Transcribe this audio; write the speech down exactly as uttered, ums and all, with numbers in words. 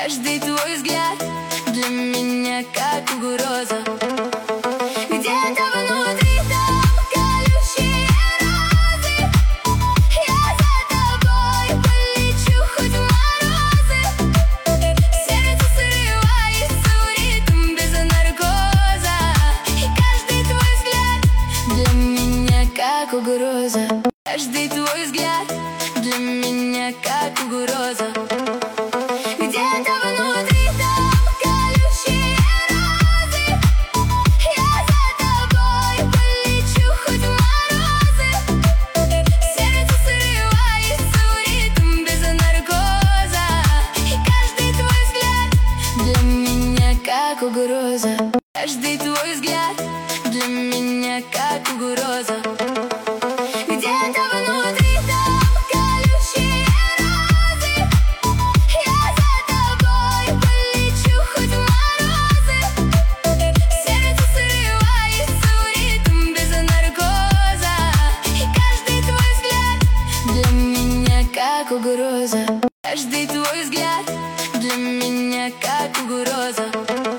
Каждый твой взгляд для меня как угроза. Где-то внутри там колючие розы. Я за тобой полечу хоть в морозы. Сердце срывается в ритм без наркоза. И каждый твой взгляд для меня как угроза. Каждый твой взгляд для меня как угроза. Где-то внутри там колючие розы. Я за тобой полечу хоть в морозы. Сердце срывается в ритм без наркоза. И каждый твой взгляд для меня как угроза. Каждый твой взгляд для меня как угроза. Где-то внутри там колючие розы. Я за тобой полечу хоть в морозы. Сердце срывается в ритм без наркоза. И каждый твой взгляд для меня как угроза. Каждый твой взгляд для меня как угроза.